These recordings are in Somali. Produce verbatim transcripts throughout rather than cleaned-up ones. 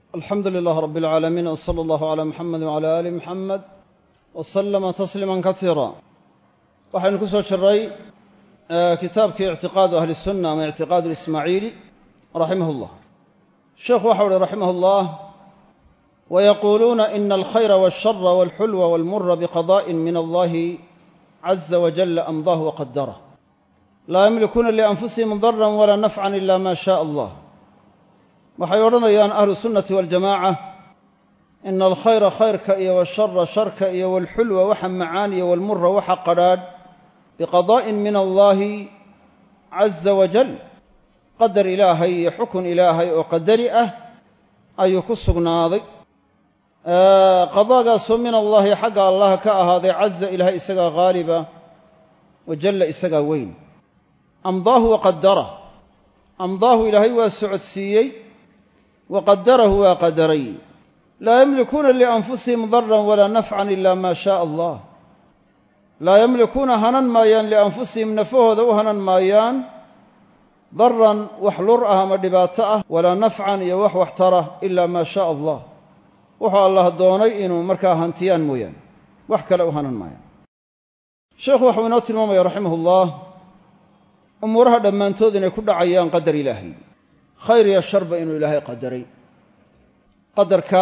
alxamdu lilaah rab اlcaalamiin wsala allahu calaa muxamed wcala aali muxamed wasalama tasliima kasiira waxaynu ku soo jiray kitaabkii ictiqaadu ahli sunna ama ictiqaadu ismaaciili raximah اllah sheekhu waxau uhi raximah اllah wayaquuluuna ina alkhayra wاlshara wاlxulwa wاlmura biqada'in min allahi caza wajala amdahu waqadarah laa yamlikuuna lianfusihim daran walaa nafcan ila ma shaء allah waxay odhanayaan ahlu sunnati waljamaaca ina alkhayra khayrka iyo washara sharka iyo walxulwa waxa macaan iyo walmura waxa qadhaadh biqadaa'in min allaahi caza wajal qadar ilaahay iyo xukun ilaahay oo qadari ah ayuu ku sugnaaday qadaagaasoo min allaahi xagga allah ka ahaaday caza ilaahay isagaa haaliba wajalla isagaa weyn amdaahu waqadarah amdaahu ilaahay waa socodsiiyey waqadarahu waa qadaray laa yamlikuuna lianfusihim daran walaa nafcan ila ma shaء allah laa yamlikuuna hanan maayaan lianfusihim nafahooda u hanan maayaan daran wax lur ah ama dhibaato ah walaa nafcan iyo wax waxtara ila ma shaء allah wuxuu allah doonay inuu markaa hantiyaan mooyaane wax kale u hanan maayaan sheekhu waxuu inoo tilmaamaya raximah ullah umuuraha dhammaantood inay ku dhacayaan qadar ilaahay khayr iyo sharba inuu ilaahay qadaray qadarka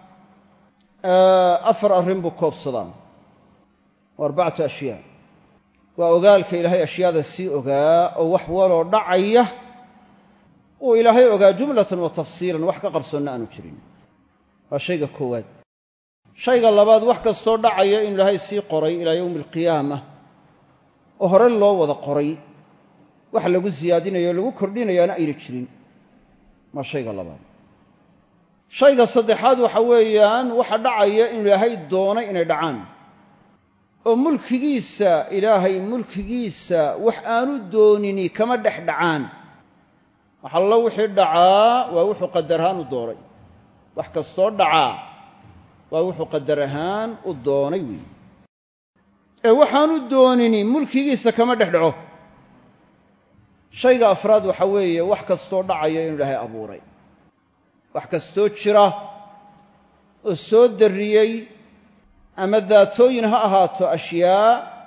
afar arrin buu koobsadaa waa arbacatu ashyaa waa ogaalka ilaahay ashyaada sii ogaa oo wax waloo dhacaya uu ilaahay ogaa jumlatan wa tafsiilan wax ka qarsoonna aanu jirin waa shayga koowaad shayga labaad wax kastoo dhacaya inuu ilaahay sii qoray ilaa yowmi alqiyaama oo hore loo wada qoray wax lagu siyaadinayo o lagu kordhinayaana ayna jirin waa shayga labaad shayga saddexaad waxa weeyaan waxa dhacaya inuu ilaahay doonay inay dhacaan oo mulkigiisa ilaahay mulkigiisa wax aanu doonini kama dhex dhacaan wax allo wixii dhacaa waa wuxuu qadar ahaan u doonay wax kastoo dhacaa waa wuxuu qadar ahaan u doonay weeye ee waxaanu doonini mulkigiisa kama dhex dhaco shayga afraad waxa weeye wax kastoo dhacaya inuu ilaahay abuuray wax kastoo jira oo soo darriyey ama daatooyin ha ahaato ashyaa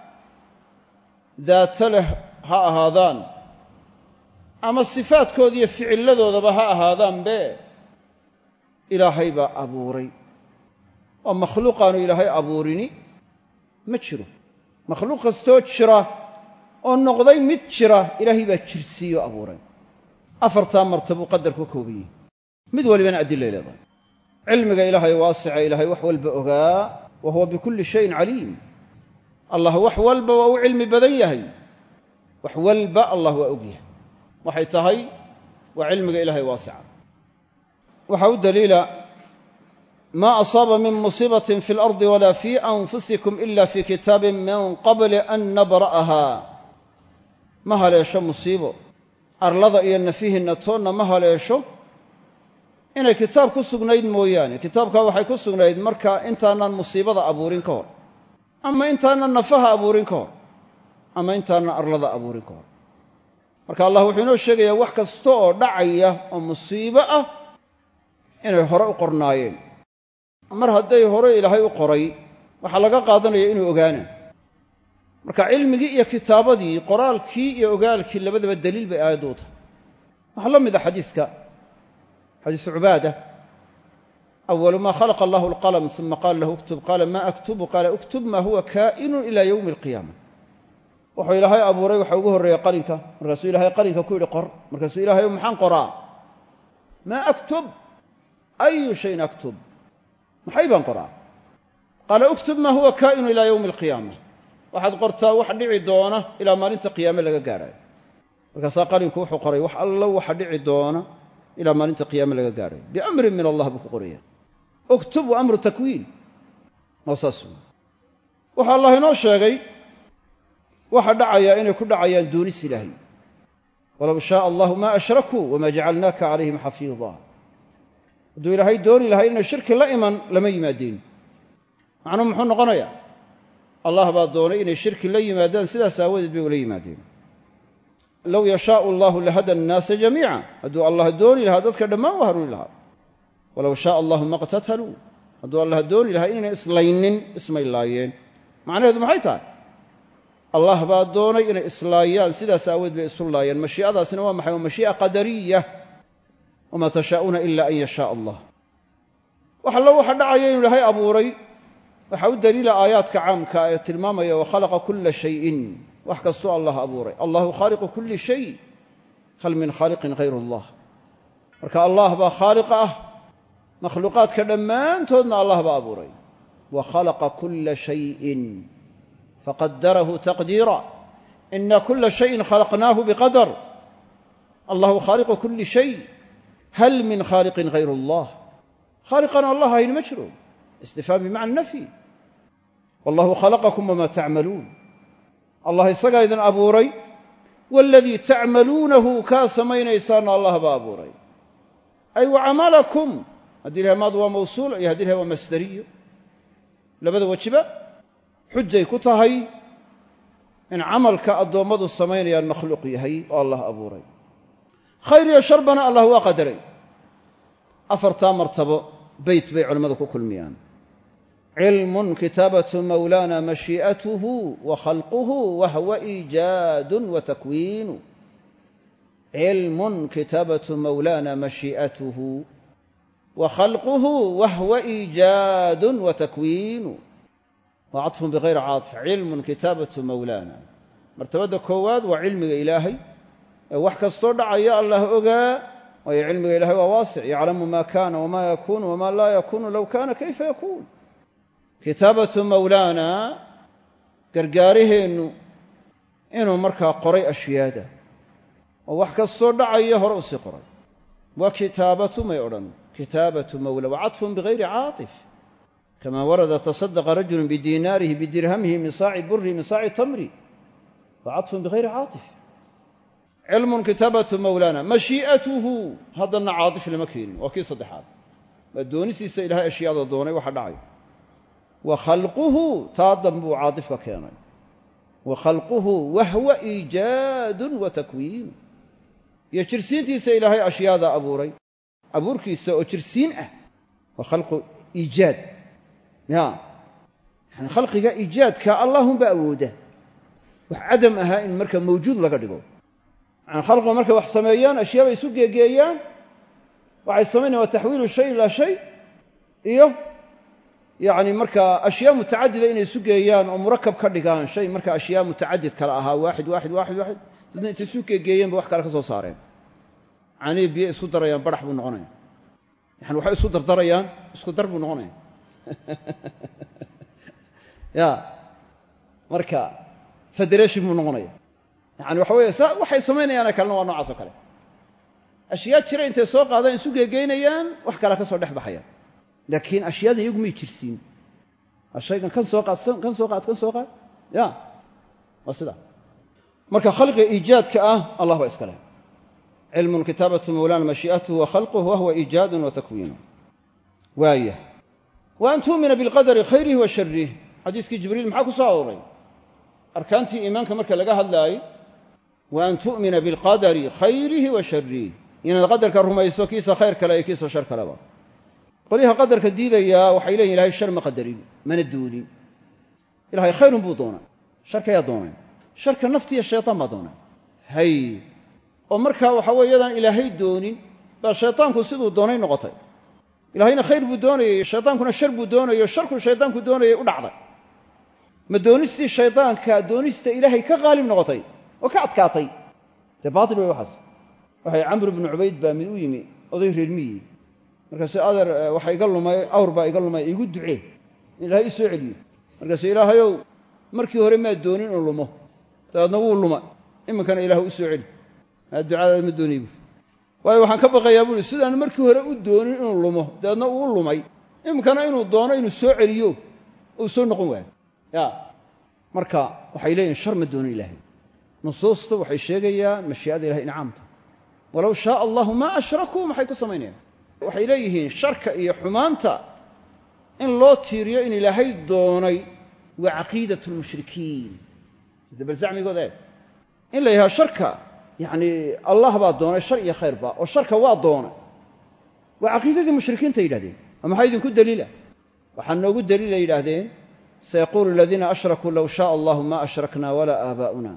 daato leh ha ahaadaan ama sifaadkooda iyo ficilladoodaba ha ahaadaanbe ilaahay baa abuuray oo makhluuqaanu ilaahay abuurini ma jiro makhluuq kastoo jira oo noqday mid jira ilaahay baa jirsiiyo abuuray afartaa martabuu qadar ku kooban yahay mid walibana adilay leedahay cilmiga ilaahay waasica ilaahay wax walba ogaa wa huwa bikulli shayin caliim allah wax walba waa u cilmi badan yahay wax walba allah waa og yahay waxay tahay waa cilmiga ilaahay waasica waxaa u daliila maa asaaba min musiibatin fi اlardi walaa fii anfusikum ila fii kitaabin min qabli an nabra'aha ma haleesho musiibo arlada iyo nafihinna toonna ma haleesho inay kitaab ku sugnayd mooyaane kitaabkaa waxay ku sugnayd marka intaanan musiibada abuurin ka hor ama intaanan nafaha abuurin ka hor ama intaanan arlada abuurin ka hor marka allah wuxuu inoo sheegayaa wax kasta oo dhacaya oo musiibo ah inay hore u qornaayeen mar hadday hore ilaahay u qoray waxaa laga qaadanaya inuu ogaana marka cilmigii iyo kitaabadii qoraalkii iyo ogaalkii labadaba daliil bay aayaddu u tahay waxaa la mid a xadiiska xadiisu cubaada awalu maa khalaqa allahu alqalam uma qaala lahu uktub qaala maa aktubu qaala uktub maa huwa kaa'inun ilaa yowmi alqiyaama wuxuu ilaahay abuuray waxaa ugu horreeyey qalinka markaasuu ilahay qalinka ku yidhi qor markaasuu ilaahay maxaan qoraa maa aktub ayu shayin aktub maxay baan qoraa qaala uktub maa huwa kaa'inun ilaa yowmi alqiyaama waxaad qortaa wax dhici doona ilaa maalinta qiyaame laga gaadhayo markaasaa qalinku wuxuu qoray wax allo waxa dhici doona ilaa maalinta qiyaame laga gaadhayo biamrin min allah buu ku qoraya uktub wa amru takwiin waa saas wey wuxuu allah inoo sheegay waxa dhacaya inay ku dhacayaan doonis ilaahay walow shaaa allahu maa ashrakuu wamaa jacalnaaka calayhim xafiida hadduu ilaahay dooni lahay inay shirki la iman lama yimaadeen macnuhu muxuu noqonayaa allah baa doonay inay shirki la yimaadaan sidaas aawadeed bay ula yimaadeen low yashaau allahu lahada annaasa jamiica hadduu allah dooni lahaa dadka dhammaan u hanuuni lahaa walow shaaa allahu ma qtataluu hadduu allah dooni lahaa inayna islaynin ismay laayeen macnaheedu maxay tahay allah baa doonay inay islaayaan sidaas aawood bay isu laayeen mashii'adaasina waa maxay waa mashii'a qadariya wamaa tashaa'uuna ila an yashaaa allah wax allo waxa dhacaya inuu ilaahay abuuray waxaa u daliila aayaadka caamka ee tilmaamaya wakhalaqa kulla shayin wax kastuu allah abuuray allahu khaaliqu kulli shay hal min khaaliqin hayru allah marka allah baa khaaliq ah makhluuqaadka dhammaantoodna allah baa abuuray wa khalaqa kulla shayin faqadarahu taqdiira ina kulla shayin khalaqnaahu biqadar allahu khaaliqu kulli shay hal min khaaliqin hayru allah khaaliqana allah hayn ma jiro istifhaam bimacna nafyi wallahu khalaqakum wamaa tacmaluun allah isagaa idin abuuray waaladii tacmaluunahu kaa samaynaysaana allah baa abuuray ay wa camalakum haddii lahay maad waa mawsuul iyo haddii lahay waa masdariyo labada wejiba xujay ku tahay in camalka addoommadu samaynayaan makhluuq yahay oo allah abuuray khayr iyo sharbana allah waa qadaray afartaa martabo beyt bay culimmadu ku kulmiyaan cilmun kitaabatu mawlaana mashii'atuhu wa khalquhu wa huwa iijaadun wa takwiinu cilmun kitaabatu mawlaana mashii'atuhu wa khalquhu wa huwa iijaadun wa takwiinu wa caطfun bigayri caaطif cilmun kitaabatu mawlaana martabadda koowaad waa cilmiga ilaahay ee wax kastoo dhacaya allah ogaa waayo cilmiga ilahay waa waasic yaclamu ma kana wama yakunu wama laa yakunu low kana kayfa yakuun kitaabatu mawlaana gargaaraheennu inuu markaa qoray ashyaada oo wax kastoo dhacaya hore usii qoray waa kitaabatu may odhan kitaabatu mawla wa caطfun bigayri caaطif kama warada taصadaqa rajulu bidinaarihi bidirhamihi min saaci buri min saaci tamri wa caطfun bigayri caaطif cilmun kitaabatu mawlaana mashii'atuhu haddana caaطif lama keenin waa kii saddexaad waa doonisiisa ilahay ashyaada doonay waxa dhacay wa khalquhu taa danbuu caaطifka keenay wa khalquhu wa huwa iijaadun wa takwiin iyo jirsiintiisa ilaahay ashyaada abuuray abuurkiisa oo jirsiin ah wa khalqu iijaad ya yani khalqiga iijaadka allahunba awooda wax cadam ahaa in marka mawjuud laga dhigo yani khalqiga markay wax sameeyaan ashyaabay isu geegeeyaan waxay samaynayan waa taxwiilu shay ilaa shay iyo yani markaa ashyaa mutacadida inay isu geeyaan oo murakab ka dhigaan shay marka ashyaa mutacadid kale ahaa waaxid waaxid waaxid waaxid dadna intay isu geegeeyeen ba wax kale ka soo saareen canii biyo isku darayaan barax buu noqonaya yani waxay isku dardarayaan isku dar buu noqonaya ya marka federation buu noqonaya yani waxa weeye sa waxay samaynayaana kalena waa noocaas oo kale ashyaa jira intay soo qaadaan isu geegeynayaan wax kale ka soo dhex baxayaan laakiin ashyaada iyagu may jirsiin shaygan kan soo qaad kan soo qaad kan soo qaad ya waa sida marka khalqiga iijaadka ah allah baa iska leh cilmun kitaabatu mawlaana mashii'atuhu wa khalquhu wa huwa iijaadun wa takwiinu waaya wa an tu'mina bilqadari khayrihi wa sharrihi xadiiskii jibriil maxaa ku soo arooray arkaantii iimaanka marka laga hadlaayey wa an tu'mina bilqadari khayrihi wa sharrihi inaad qadarka rumayso kiisa khayr kale iyo kiisa shar kaleba qolyaha qadarka diidayaa waxay leeyihin ilahay shar ma qadarin mana doonin ilahay khayrun buu doonay sharkayaa doonay sharka naftiiyo shaytaan baa doonay hay oo markaa waxa weye yadaan ilaahay doonin baa shaytaanku siduu doonay noqotay ilaahayna khayr buu doonayey shaytaankuna shar buu doonayo sharku shaytaanku doonayay u dhacday ma doonistii shaydaanka doonista ilaahay ka qaalib noqotay oo ka adkaatay dee baatil way waxaas waxay camr bnu cubayd baa mid u yimi oday reer miyi markaasu adeer waxa iga lumay awr baa iga lumay igu ducee in ilaahay ii soo celiyo markaasu ilaahayow markii hore maad doonin inuu lumo dabeedna wuu luma iminkana ilaah u soo celi maa ducadaada ma doonay buui waayo waxaan ka baqayaa buui sidaan markii hore u doonin inuu lumo dabeedna uu lumay iminkana inuu doono inuu soo celiyo uu soo noqon waayo ya marka waxay leeyihin shar ma doonin ilaahay nusuusta waxay sheegayaan mashii'ada ilahay incaamta walow shaaa allahu maa ashrakuu maxay ku samaynayaan waxay leeyihiin sharka iyo xumaanta in loo tiiriyo in ilaahay doonay waa caqiidat lmushrikiin bal zacmigood eeg in la yidhaha sharka yacni allah baa doonay shar iyo khayrba oo sharka waa doonay waa caqiidadii mushrikiinta yidhahdeen oo maxaa idinku daliila waxaa noogu daliila yidhaahdeen sayaquulu aladiina ashrakuu low shaaa allahu ma ashrakna walaa aabaa'una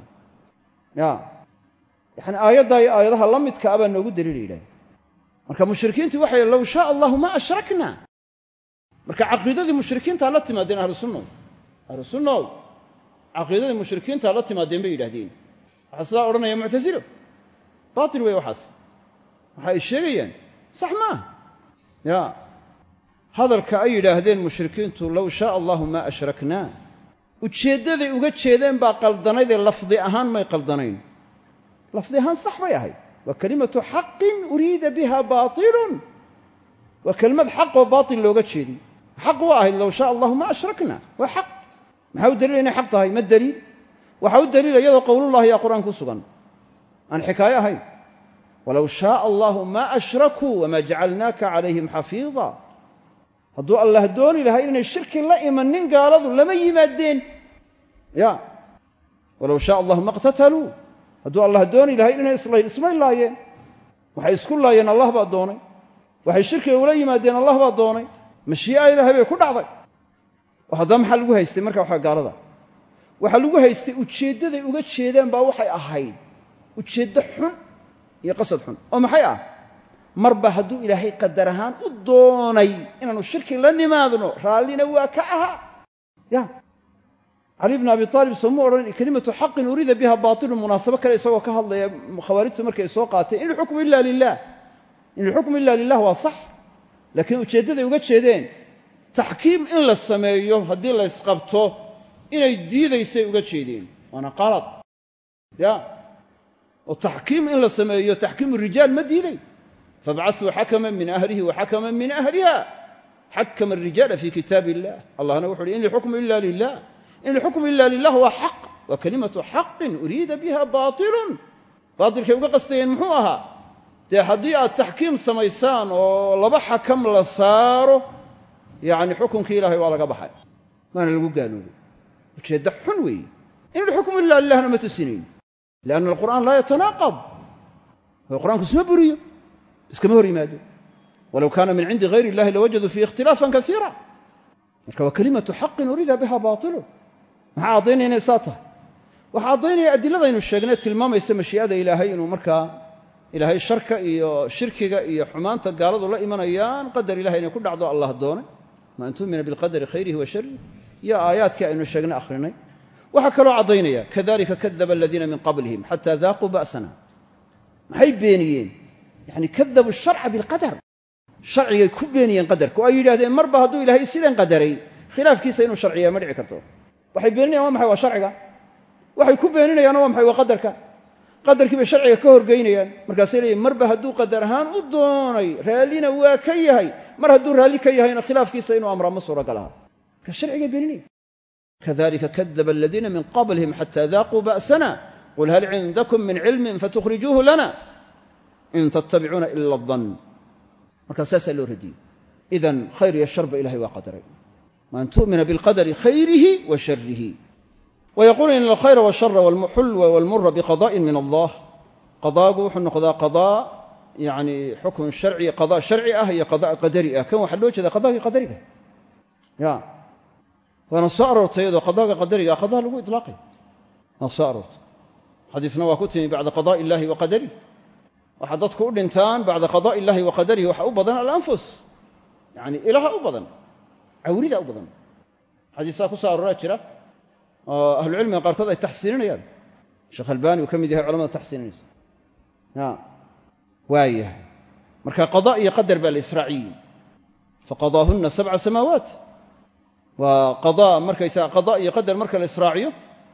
ya yani aayaddaa iyo aayadaha la midka a baa noogu daliila yidhahdeen marka mushrikiintii waxay low shaaa allahu ma ashrakna marka caqiidadii mushrikiintaa la timaadeen ahlu sunnaw ahlu sunnaw caqiidadii mushrikiintaa la timaadeen bay yidhahdeen waxaa sidaa odhanaya muctasilo baatil wey waxaas waxa ay sheegayaan sax maaha ya hadalka ay yidhaahdeen mushrikiintu low shaaa allahu maa ashraknaa ujeeddaday uga jeedeen baa qaldanaydee lafdi ahaan may qaldanayn lafdi ahaan sax bay ahayd waa kelimatu xaqin uriida biha baatilun waa kelimad xaqoo baatil looga jeediy xaq waa ahayd low shaaa allahu maa ashrakna waa xaq maxaa u daliila inay xaq tahay ma daliil waxaa u daliila iyadoo qowlullahi yaa qur'aan ku sugan aan xikaayo ahayn walow shaaa allahu maa ashrakuu wamaa jacalnaaka calayhim xafiida hadduu allah dooni lahaa inay shirki la imanin gaaladu lama yimaadeen ya walow shaaa allahu ma qtataluu hadduu allah dooni lahaa inay islayn ismay laayeen waxay isku laayeen allah baa doonay waxay shirkiga ula yimaadeen allah baa doonay mashii'a ilaahay bay ku dhacday oo haddaba maxaa lagu haystay marka waxaa gaalada waxaa lagu haystay ujeeddaday uga jeedeen baa waxay ahayd ujeeddo xun iyo qasad xun oo maxay ah marba hadduu ilaahay qadar ahaan u doonay inaanu shirki la nimaadno raallina waa ka ahaa ya cali bn abi aalib sooma odhan kelimatu xaqin uriida biha baatilun munaasabo kale isagoo ka hadlaya khawaarijtu markay soo qaateen in ilxukmu ila lilah in ilxukmu ila lilah waa sax laakiin ujeeddaday uga jeedeen taxkiim in la sameeyo haddii la ysqabto inay diidaysay uga jeedeen waana qalad ya oo taxkiim in la sameeyo taxkiimu rijaal ma diiday fabcasuu xakaman min ahlihi wa xakaman min ahliha xakama arijaala fi kitaab illah allahna wuxu uhi in ilxukmu ila lilah in ilxukmu ila lilah waa xaq waa kelimatu xaqin uriida biha baatilun baatilkay uga qastayeen muxuu ahaa dee haddii aad taxkiim samaysaan oo laba xakam la saaro yacni xukunkii ilaahay waa laga baxay maana lagu gaaloobay ujeeddo xun weeye in ilxukmu ila lilahna ma tusinayn lianna alqur'aan laa yatanaaqad qur'aanku isma buriyo iskama hor yimaado walow kaana min cindi hayr illahi lawajaduu fiihi ikhtilaafan kasiira marka waa kelimatu xaqin uriida biha baatilun maxaa caddaynaya inay saa tahay waxaa caddaynaya adiladaynu sheegnay tilmaamaysa mashii'ada ilaahay inuu markaa ilaahay sharka iyo shirkiga iyo xumaanta gaaladu la imanayaan qadar ilahay inay ku dhacdo allah doonay ma an tu'mina bilqadari khayrihi wa sharih iyo aayaadkii aynu sheegnay akhrinay waxaa kaloo caddaynaya kadalika kadaba aladiina min qablihim xataa daaquu ba'sana maxay beeniyeen yani kadabuu sharca bilqadar sharcigay ku beeniyeen qadarka oo ay yidhahdeen marba hadduu ilaahay sidan qadaray khilaafkiisa inuu sharciyaa ma dhici karto waxay beeninayan waa maxay waa sharciga waxay ku beeninayaanna waa maxay waa qadarka qadarkii bay sharciga ka horgeynayaan markaasay leeyihin marba hadduu qadar ahaan u doonay raallina waa ka yahay mar hadduu raalli ka yahayna khilaafkiisa inuu amraa ma suuragal aha marka sharcigay beeninaya kadalika kadaba aladiina min qablihim xataa daaquu ba'sana qul hal cindakum min cilmin fatukhrijuuhu lana in tattabicuuna ila dan markaa saasaa loo radiyey idan khayr iyo sharba ilahay waa qadaray maan tu'mina bilqadari khayrihi wa sharihi wayaquulu ina alkhayra washara walxulwa walmura biqada'in min allah qadaagu wuxuu noqdaa qadaa yani xukun sharci qadaa sharci ah iyo qadaa qadari ah kan waxaa loo jeeda qadaagii qadariga ya waana soo aroortay iyadoo qadaaga qadariga ah qadaa lagu itlaaqay waa soo aroortay xadiisna waa ku timi bacda qada'i illahi wa qadarih waxaa dadku u dhintaan bacda qada'i illahi wa qadarihi waxa u badan alanfus yani ilaha u badan cawrida u badan xadiisaa ku soo arooraa jira oo ahlucilmiga qaarkood ay taxsiininayaan sheekh albani uu ka mid yahay culamada taxsiininaysa ya waayahay marka qadaa iyo qadar baa la israaciyey faqadaahunna sabca samaawaat waa qadaa markaysaga qadaa iyo qadar marka la israaciyo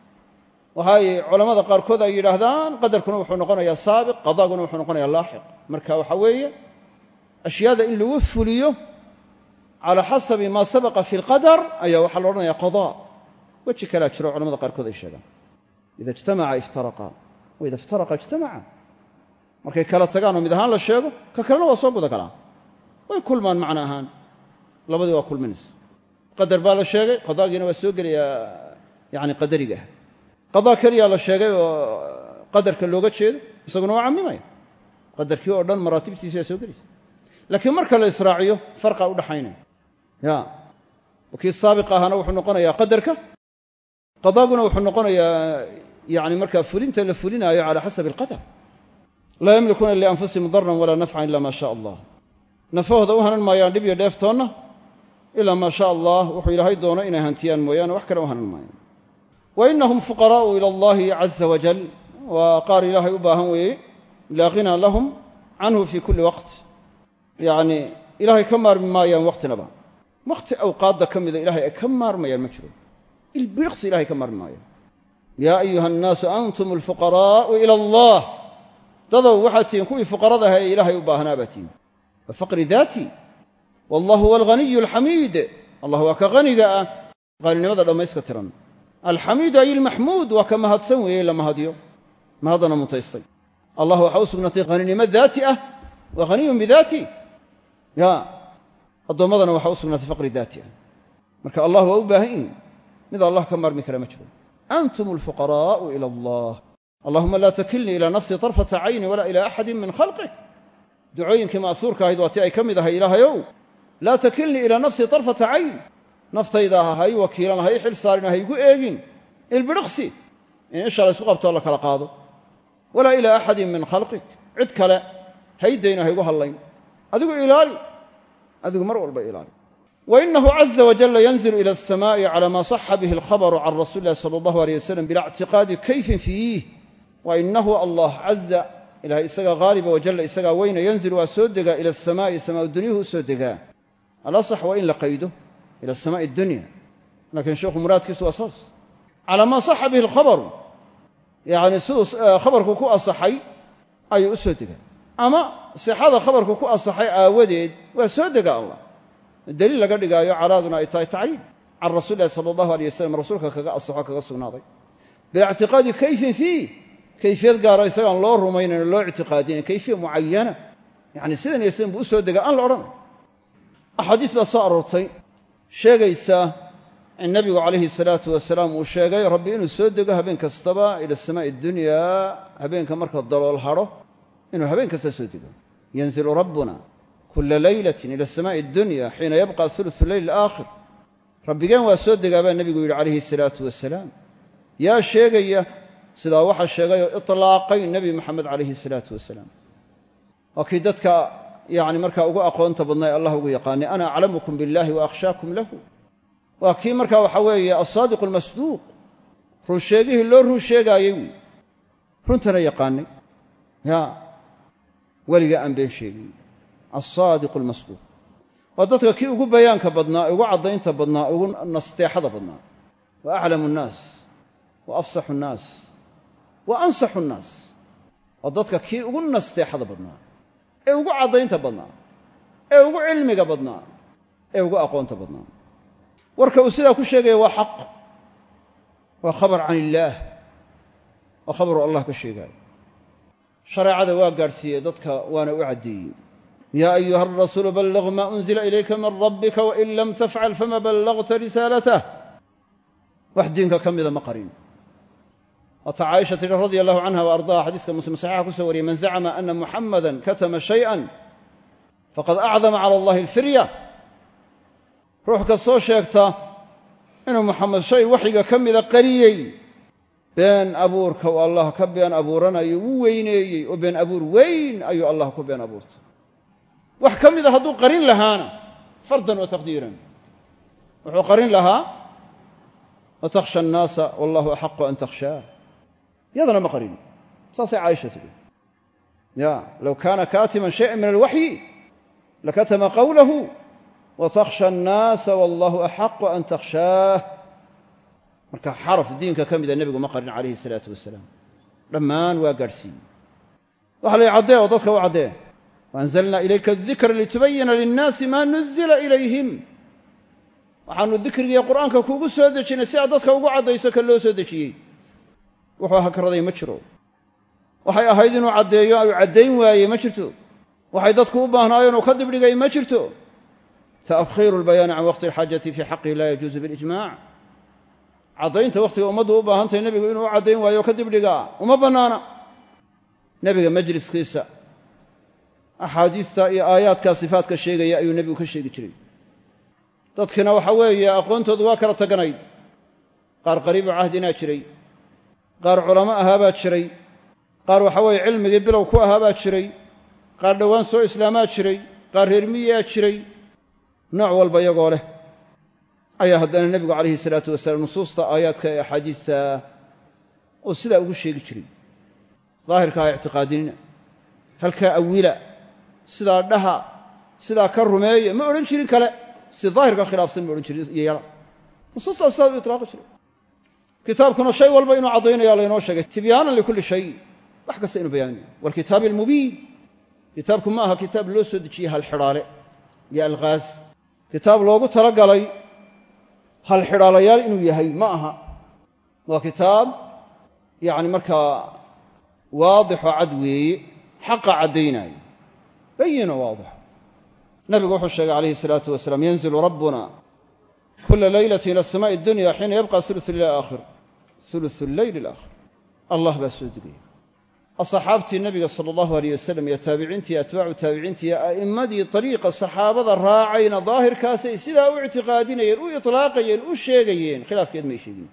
waxay culamada qaarkood ay yidhaahdaan qadarkuna wuxuu noqonayaa saabiq qadaaguna wuxuu noqonayaa laaxiq marka waxa weeye ashyaada in lagu fuliyo calaa xasabi maa sabaqa fi lqadar ayaa waxaa la odhanayaa qadaa weji kalaa jiro culamada qaarkood ay sheegaan ida ijtamaca iftaraqa wa ida iftaraqa ijtamaca markay kala tagaan oo mid ahaan la sheego ka kalena waa soo guda galaan way kulmaan macno ahaan labadii waa kulminaysa qadar baa la sheegay qadaagiina waa soo gelayaa yani qadariga ah qadaa keliyaa la sheegay oo qadarka looga jeedo isaguna waa cammimaya qadarkii oo dhan maraatibtiisi waa soo gelaysa laakiin marka la israaciyo farqa u dhaxaynaya ya wakii saabiq ahana wuxuu noqonayaa qadarka qadaaguna wuxuu noqonayaa yani markaa fulinta la fulinaayo cala xasabi alqadar laa yamlikuuna lianfusihim darran walaa nafcan ila ma sha allah nafahooda u hanan maayaan dhib iyo dheeftoonna ilaa maa sha allah wuxuu ilaahay doono inay hantiyaan mooyaane wax kale u hanan maayaan wa inahum fuqaraa'u ila allahi caza wajal waa qaar ilaahay u baahan weeye laa ghinaa lahum canhu fii kulli waqt yacni ilaahay ka maarmi maayaan waqtinaba waqti awqaadda ka mida ilahay ay ka maarmayaan ma jiro ilbiriqsi ilahay ka maarmi maayaan yaa ayuha annaasu antum alfuqaraa'u ila allah dadow waxaad tihiin kuwii fuqarada ahaa ee ilaahay u baahnaa baa tihiin wa faqri daati wallahu huwa alghaniyu alxamiid allah waa ka haniga ah qaaninimada dhammayska tiran alxamiidu ay ilmaxmuud waa ka mahadsan weeye la mahadiyo mahaddana mutaystay allah waxaa u sugnaatay haninimo daati ah waa haniyun bidaati ya addoommadana waxaa u sugnaatay faqri daati ah marka allah waa u baahan yihin mid allah ka maarmi kara ma jiro antum alfuqaraa'u ila allah allahuma laa takilnii ilaa nafsii tarfata cayni walaa ilaa axadin min khalqik ducooyinkii ma'suurka ahayd waa tii ay ka mid ahay ilaahayow laa takilnii ilaa nafsii tarfata cayn naftayda ha hay wakiilan ha i xil saarin ha igu eegin ilbidhiqsi in isha la ysku qabtoo la kala qaado walaa ilaa axadin min khalqik cid kale haydayna ha igu hadlayn adigu ilaali adigu mar walba ilaali wainahu caza wajalla yanzilu ila alsamaa'i cala maa saxa bihi alkhabaru can rasuuli illahi sala allahu aleyh wasalam bila ictiqaadi kayfin fiih wainahu allah caza ilahay isagaa haaliba wajalla isagaa weyna yanzilu waa soo degaa ila asamaa'i samaa dunyuhu u soo degaa alasax waa in la qaydo ila samaa'i dunya laakiin sheekhu muraadkiisu waa saas calaa maa saxa bihi alkhabaru yacni siduu khabarku ku asaxay ayuu u soo degaa ama sixada khabarku ku asaxay aawadeed waa soo degaa allah daliil laga dhigaayo calaaduna ay tahay tacriib can rasuuli illahi sala allahu aleyh wasalam rasuulka kaga asaxo kaga sugnaaday bilictiqaadi kayfin fiih kayfiyad gaara isagaan loo rumaynayn oo loo ictiqaadinayn kayfiya mucayana yacni sidan iyo sidan buu u soo degaa aan la odhanay axaadiis baa soo aroortay sheegaysa in nebigu calayhi salaatu wasalaam uu sheegay rabbi inuu soo dego habeen kastaba ila samaa'i dunyaa habeenka marka dalool hadho inuu habeen kasta soo dego yanzilu rabbuna kula laylatin ila samaa'i dunya xiina yabqa hulusu leyl alaakhir rabbigeen waa soo degaa baa nebigu yidhi calayhi salaatu wasalaam yaa sheegaya sidaa waxaa sheegay oo itlaaqay nebi moxamed calayhi salaatu wasalaam waa kii dadka yacni markaa ugu aqoonta badnay allah ugu yaqaanay ana aclamukum billahi wa akhshaakum lahu waa kii markaa waxaa weeye alsaadiqu almasduuq run sheegihii loo run sheegaayey wy runtana yaqaanay ya weliga aan been sheegin alsaadiqu almasduuq waa dadka kii ugu bayaanka badnaa ugu caddaynta badnaa ugu nasteexada badnaa wa aclamu nnaas wa afsaxu nnaas wa ansaxu nnaas waa dadka kii ugu nasteexada badnaa ee ugu caddaynta badnaa ee ugu cilmiga badnaa ee ugu aqoonta badnaa warka uu sidaa ku sheegaya waa xaq waa khabar can illaah waa khabaru allah ka sheegaayo shareecada waa gaadhsiiyey dadka waana u caddeeyey yaa ayuha arasuulu balliq maa unzila ilayka min rabbika wain lam tafcal fama ballagta risaalatah wax diinka ka mida ma qarin waata caaisha tihi radia allahu canha wa ardaha xadiiska muslim saxiixa ku soo wariyey man zacma ana muxamadan katama shayئan faqad acdama cala allahi alfirya ruux kastoo sheegta inuu muxamed shay waxyiga ka mida qariyey been abuurka uu allah ka been abuuranayo wuu weyneeyey oo been abuur weyn ayuu allah ku been abuurtay wax ka mida hadduu qarin lahaana fardan wa taqdiiran wuxuu qarin lahaa watakhsha annaasa wallahu axaqu an takhshaah yadana ma qarin saasay caaisha tidhi ya low kaana kaatiman shay'an min alwaxyi lakatama qawlahu watakhsha annaasa wallahu axaqu an takhshaah marka xaraf diinka ka mida nebigu ma qarin calayhi salaatu wasalaam dhammaan waa gaadhsiiyey waxa la caddee oo dadka u caddee waanzalnaa ilayka adikra litubayina linnaasi maa nuzila ilayhim waxaanu dikrigiiyo qur'aanka kuugu soo dejinay si aad dadka ugu caddayso ka loo soo dejiyey wuxuu hakraday ma jiro waxay ahayd inuu caddeeyo uu caddayn waayey ma jirto waxay dadku u baahnaayeen uu ka dibdhigay ma jirto ta'khiiru albayaani can waqti alxaajati fii xaqihi laa yajuusu bilijmac caddaynta wakhtiga ummaddu u baahantahay nebigu inuu u caddayn waayo o ka dibdhigaa uma bannaana nebiga majliskiisa axaadiista iyo aayaadka sifaatka sheegaya ayuu nebigu ka sheegi jiray dadkina waxa weeye aqoontoodu waa kala taganayd qaar qariibu cahdinaa jiray qaar culamo ahaabaa jiray qaar waxa weeye cilmigii bilow ku ahaabaa jiray qaar dhowaan soo islaamaa jiray qaar reer miyaa jiray nooc walba iyagoo leh ayaa haddana nebigu calayhi salaatu wasalaam nusuusta aayaadka ee axaadiista oo sidaa ugu sheegi jiray daahirka ha ictiqaadinina halkaa awila sidaa dhaha sidaa ka rumeeya ma odhan jirin kale si daahirka khilaafsan ma odhan jirin iyo yala nusuustaas sidaa u itlaaqi jiray kitaabkuna shay walba inuu caddaynaya laynoo sheegay tibyaanan likulli shay wax kasta inuu bayaaminayo waalkitaabi almubiin kitaabku ma aha kitaab loo soo dejiyey halxidhaale iyo alghaas kitaab loogu talagalay halxidhaalayaal inuu yahay ma aha waa kitaab yacni markaa waadixoo cad weeye xaqa caddaynaayo bayina waadix nabigu wuxuu sheegay calayhi salaatu wasalaam yanzilu rabbuna kula leylati ila samaa'i addunya xiina yabqa ulusu leyl aakhir ulusu leyl alaakhir allah baa soo degaya asxaabtii nabiga sala allahu alayh wasalam iyo taabiciintii iyo atbaacu taabiciintii iyo a'immadii dariiqa saxaabada raacayna daahirkaasay sidaa u ictiqaadinayeen u itlaaqayeen u sheegayeen khilaafkeed may sheegin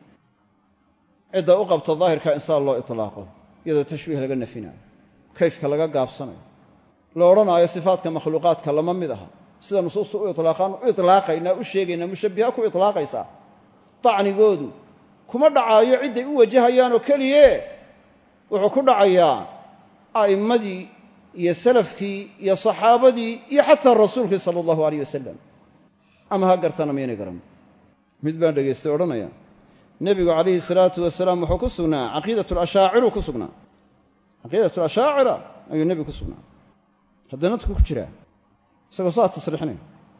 cidda u qabta daahirka insaan loo itlaaqo iyadoo tashbiih laga nafinayo kayfka laga gaabsanayo la odhanaayo sifaatka makhluuqaadka lama mid aha sida nusuusta u itlaaqaan u itlaaqaynaa u sheegaynaa mushabbiha ku itlaaqaysaa dacnigoodu kuma dhacaayo cidday u wajahayaanoo keliye wuxuu ku dhacayaa a'immadii iyo salafkii iyo saxaabadii iyo xataa rasuulkii sala allahu alayh wasalam ama ha gartana maynay garan mid baan dhegaystay odhanaya nebigu calayhi salaatu wasalaam wuxuu ku sugnaa caqiidatu lashaaciruu ku sugnaa caqiidatu lashaacira ayuu nebigu ku sugnaa haddana dadku ku jiraa isagoo saa tasriixinaya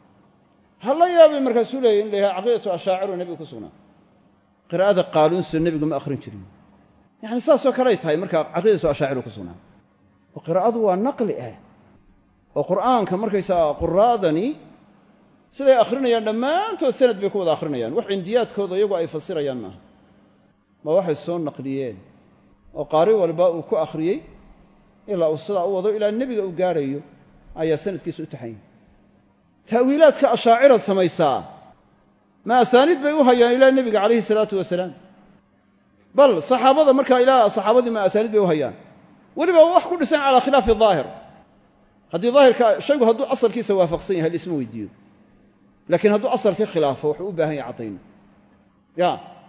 ha la yaabay markaasuu leeyay in la yahay caqiidatu ashaaciru nebigu ku sugnaa qiraa'ada qaaluunso nebigu ma akhrin jirin yacni saasoo kaley tahay markaa caqiidatu ashaaciru ku sugnaa oo qiraa'adu waa naqli ah oo qur'aanka markaysaa quraa'dani siday akhrinayaan dhammaantood sanad bay ku wada akhrinayaan wax cindiyaadkooda iyagu ay fasirayaan maaha ma waxay soo naqliyeen oo qaari walba uu ku akhriyey ilaa uu sidaa u wado ilaa nebiga uu gaadhayo ayaa sanadkiisa u taxan yahay ta'wiilaadka ashaacira samaysaa ma asaaniid bay u hayaan ilaa nebiga calayhi salaatu wasalaam bal saxaabada markaa ilaa saxaabadii ma asaaniid bay u hayaan weliba wax ku dhisan calaa khilaafi daahir haddii daahirka shaygu hadduu asalkiisa waafaqsan yahay laisma weydiiyo laakiin hadduu asalka khilaafo wuxuu u baahan yahay caddayn ya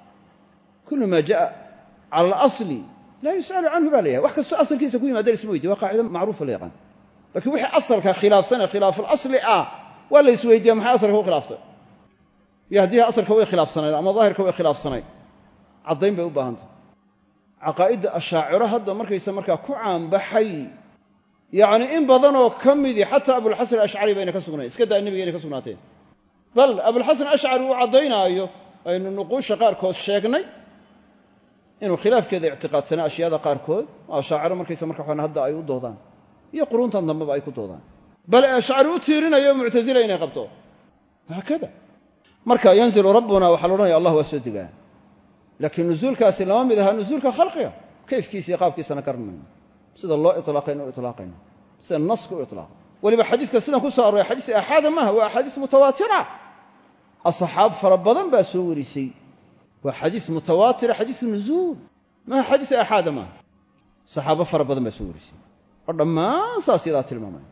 kullu maa jaa cala alasli laa yus'alu canhu baa la yahay wax kastoo asalkiisa ku yimaada laisma weydiyo waa qaacida macruufa la yaqaan lakiin wixii asalka khilaafsanee khilaafulasli ah waa la isweydiiya maxay asalka u khilaaftay iyo haddii asalka way khilaafsanayd ama daahirka way khilaafsanayd caddayn bay u baahantay caqaa'idda ashaaciro hadda markaysa markaa ku caanbaxay yacni in badanoo ka midii xataa abulxasan ashcari bayna ka sugnayn iska daa nebiga inay ka sugnaateen bal abulxasan ashcari uu caddaynaayo aynu nuquusha qaarkood sheegnay inuu khilaafkeeda ictiqaadsanaa ashyaada qaarkood oo ashaaciro markaysa marka waxaan hadda ay u doodaan iyo quruuntan dambeba ay ku doodaan bal ashcari u tiirinayo muctasila inay qabto haakada marka yanzilu rabbuna waxaa la odhanaya allah waa soo degaa laakiin nusuulkaasi lama mid aha nusuulka khalqiga kayfkiisa iyo qaabkiisana garanayno sida loo ilaaqayno u ilaaqayno sida naska u ilaaqay weliba xadiiska sidan ku soo arooray xadiis aaxaada maaha waa axaadiis mutawaatira asxaab fara badan baa soo warisay waa xadiis mutawaatira xadiisu nuzuul maaha xadiis aaxaada maaha saxaabo fara badan baa soo warisay oo dhammaan saas yadaa tilmaamaya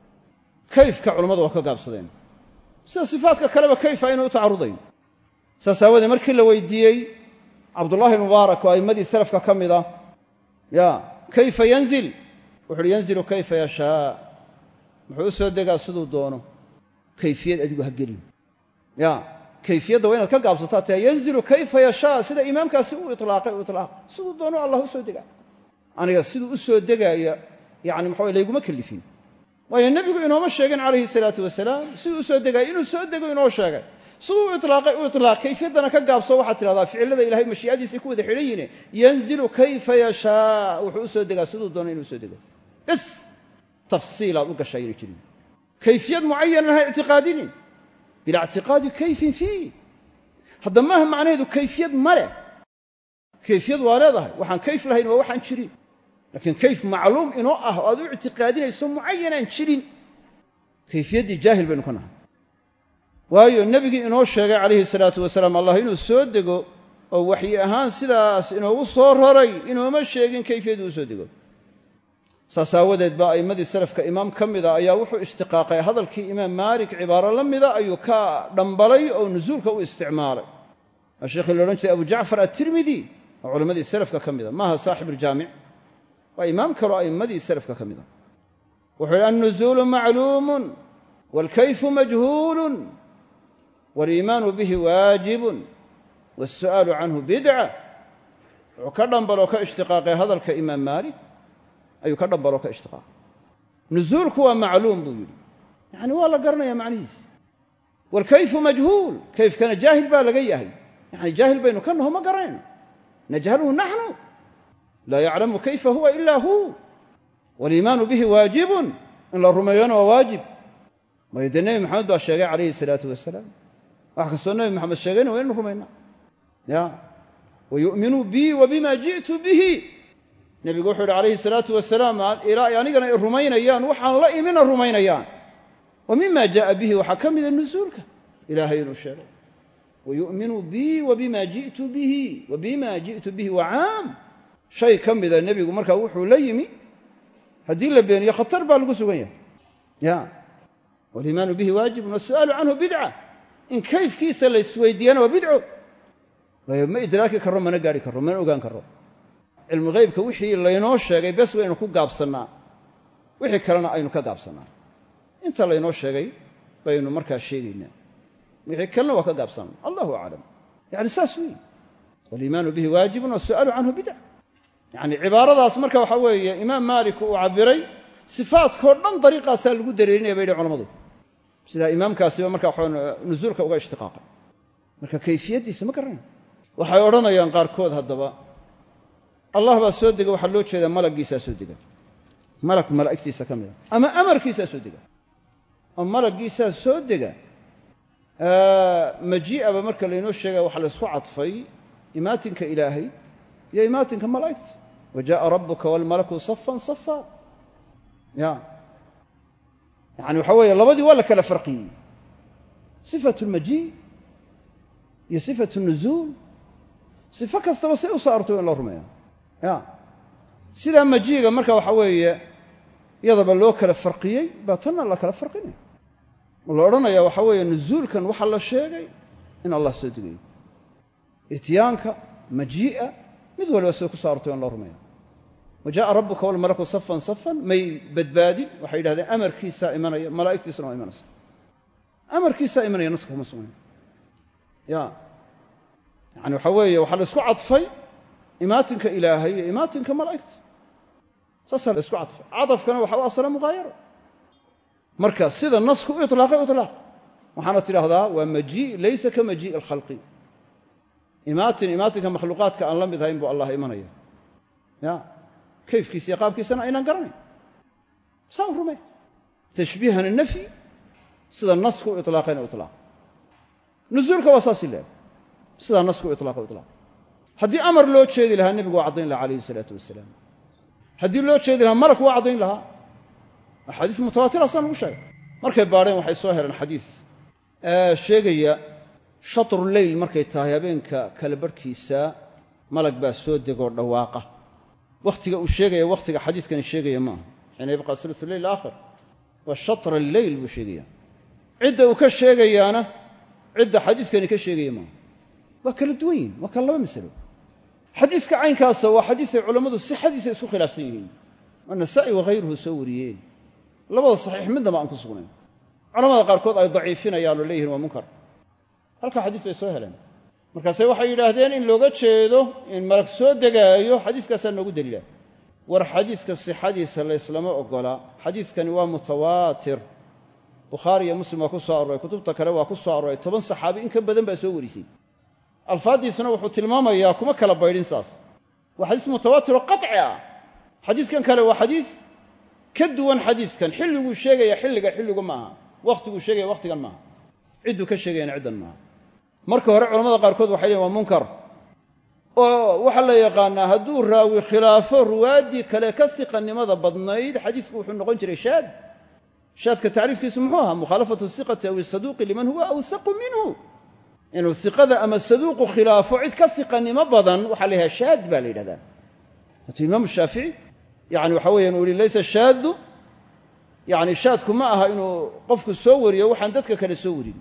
kayfka culammadu waa ka gaabsadeen sida sifaatka kaleba kayfa aynu u tacarudayn saas aawadee markii la weydiiyey cabdullahi mubaarak oo a'immadii salafka ka mid ah ya kayfa yanzil wuxu uhi yanzilu kayfa yashaa muxuu u soo degaa siduu doono kayfiyad adigu ha gelin ya kayfiyadda waa inaad ka gaabsataa tahay yanzilu kayfa yashaa sida imaamkaasi u ilaaqay u ilaaq siduu doono allah u soo degaa aniga siduu u soo degaaya yani maxa way layguma kellifin waayo nebigu inooma sheegin calayhi salaatu wasalaam siduu u soo degaaya inuu soo dego inoo sheegay siduu u ilaaqay u ilaaq kayfiyaddana ka gaabso waxaad tidhahdaa ficillada ilahay mashii'adiisay ku wada xidhan yihiin yanzilu kayfa yashaa wuxuu u soo degaa siduu doono inuu soo dego bas tafsiilaad u gashaa yayna jirin kayfiyad mucayanan ha ictiqaadinin bilaa ictiqaadi kayfin fiih hadda maaha macnaheedu kayfiyad ma leh kayfiyad waa leedahay waxaan kayf lahayn waa waxaan jirin laakiin kayf macluum inoo ah oo aad u ictiqaadinayso mucayanaan jirin kayfiyaddii jaahil baynu ka nahay waayo nebigii inoo sheegay calayhi salaatu wasalaam allah inuu soo dego oo waxyi ahaan sidaas inoogu soo raray inooma sheegin kayfiyaddu u soo dego saas aawadeed baa a'immadii salafka imaam ka mida ayaa wuxuu ishtiqaaqay hadalkii imaam maalik cibaaro la mida ayuu ka dhambalay oo nusuulka u isticmaalay waa sheekhii la odhan jiray abu jacfar attirmidi oo culammadii salafka ka mida maaha saaxibuuljaamic waa imaam kaloo a'immadii salafka ka mida wuxuu yidhi annuzuulu macluumun waalkayfu majhuulun waaliimaanu bihi waajibun waasu'aalu canhu bidca wuxuu ka dhambaloo ka ishtiqaaqay hadalka imaam maalik ayuu ka dhambaloo ka ishtiqaaqay nuzuulku waa macluum buu yidhi yacni waa la garanaya macnihiis waalkayfu majhuul kayfkana jaahil baa laga yahay yacni jaahil baynu ka naho ma garanayno najhaluhu naxnu laa yaclamu kayfa huwa ilaa hu waaliimaanu bihi waajibun in la rumeeyona waa waajib mayo dee nebi maxamed baa sheegay calayhi salaatu wasalaam wax kastoo nebi maxamed sheegayna waa inaynu rumaynaa ya wayu'minuu bii wa bima ji'tu bihi nebigu wuxuu yidhi calayhi salaatu wasalaam ilaa ay anigana ay rumaynayaan waxaan la imina rumaynayaan wa mima jaa'a bihi waxaa ka mida nusuulka ilaahay inuu sheegay wayu'minuu bii wa bima ji'tu bihi wa bima ji'tu bihi waa caam shay ka mida nebigu markaa wuxuu la yimi haddii la beeniyo khatar baa lagu sugan yahay ya waliimaanu bihi waajibun wasu'aalu canhu bidca in kayfkiisa la isweydiiyana waa bidco waayo ma idraaki karro mana gaadhi karro mana ogaan karro cilmu ghaybka wixii laynoo sheegay bes waynu ku gaabsannaa wixii kalena aynu ka gaabsannaa inta laynoo sheegay baynu markaa sheegaynaa wixii kalena waa ka gaabsannaa allahu aclam yacni saas weeye waliimaanu bihi waajibun wasu'aalu canhu bidca yacni cibaaradaas marka waxaa weeye imaam maalik uu cabbiray sifaadkao dhan dariiqaasaa lagu dareerinaya bay yidhi culammadu sidaa imaamkaasiba marka waxaa nusuulka uga ishtiqaaqay marka kayfiyaddiisa ma garanayo waxay odhanayaan qaarkood haddaba allah baa soo dega waxaa loo jeedaa malaggiisaa soo dega malag malaa'igtiisa ka mida ama amarkiisaa soo dega oo malaggiisaa soo dega majii'aba marka laynoo sheegaya waxaa laysku cadfay imaatinka ilaahay iyo imaatinka malaa'igta wa jaa'a rabbuka waalmalaku safan safa ya yacani waxaa weeye labadii waa la kala farqiyey sifatu lmajii iyo sifatu nuzuul sifo kastaba say u soo arortay waa in loo rumeeya ya sidaa majiiga marka waxaa weeye iyadaba loo kala farqiyey baa tanna la kala farqinaya oo la odhanaya waxaa weeye nuzuulkan waxaa la sheegay in allah soo degayo ityaanka majii'a mid waliba sida ku soo arortay waa in loo rumeeya wa jaa'a rabbuka waalmalaku safan safan may badbaadin waxay yidhahdeen amarkiisaa imanaya malaa'igtiisuna waa imanaysa amarkiisaa imanaya naska kuma sugnayn ya yacani waxaa weeye waxaa la isku cadfay imaatinka ilaahay iyo imaatinka malaa'igta saasaa la isku cadfay cadafkana waxa u asala muqaayaro marka sida nasku u itlaaqay itlaaq waxaana tidhaahdaa waa majii laysa ka majii alkhalqi imaatin imaatinka makhluuqaadka aan la mid ahayn buu allah imanaya ya kayfkiisa iyo qaabkiisana aynaan garanayn saa u rumey tashbiihan nafyi sida nasku u itlaaqayna itlaaq nuzuulka waa saasi leeg sidaa nasku u itlaaqo itlaaq haddii amar loo jeedi lahaa nebigu waa caddayn lahaa calayhi salaatu wasalaam haddii loo jeedi lahaa malak waa caddayn lahaa axaadiis mutawaatiraasaan lagu sheegay markay baadheen waxay soo hereen xadiis sheegaya shatruleyl markay tahay habeenka kala barhkiisa malag baa soo degoo dhawaaqa wakhtiga uu sheegaya wakhtiga xadiiskani sheegaya maaha xiina yabqa sulusu leyl aakhir waa shatra alleyl buu sheegaya cidda uu ka sheegayaana cidda xadiiskani ka sheegaya maaha waa kala duwan yihin waa kala laba masalo xadiiska caynkaasa waa xadiisay culammadu sixadiisa isku khilaafsan yihiin oo nasaa'i wakhayruhu soo wariyeen labada saxiix midnaba aan ku sugnayn culamada qaarkood ay daciifinayaan oo leeyihin waa munkar halkaa xadiis bay soo heleen markaase waxay yidhaahdeen in looga jeedo in malag soo degaayo xadiiskaasaa noogu daliila war xadiiska sixadiisa la yslama ogola xadiiskani waa mutawaatir bukhaari iyo muslim waa ku soo arooray kutubta kale waa ku soo arooray toban saxaabi in ka badan baa soo warisay alfaaddiisuna wuxuu tilmaamayaa kuma kala baydhin saas waa xadiis mutawaatiroo qaci ah xadiiskan kale waa xadiis ka duwan xadiiskan xilliguu sheegaya xilliga xilligu maaha wakhtiguu sheegaya wakhtigan maaha cidduu ka sheegayana ciddan maaha marka hore culamada qaarkood waxay leeyiin waa munkar oo waxa la yaqaanaa hadduu raawi khilaafo ruwaadii kale ka siqanimada badnayd xadiisku wuxuu noqon jiray shaad shaadka tacriifkiisu muxuu ahaa mukhaalafatu thiqati aw saduuqi liman huwa awsaqu minhu inuu thiqada ama saduuqu khilaafo cid ka siqanimo badan waxaa la yidhaha shaad baa la yidhahdaa hatuu imaamu shaafici yani waxa weeyaan uu yihi laysa shaadu yani shaadku ma aha inuu qofku soo wariyo waxaan dadka kale soo warin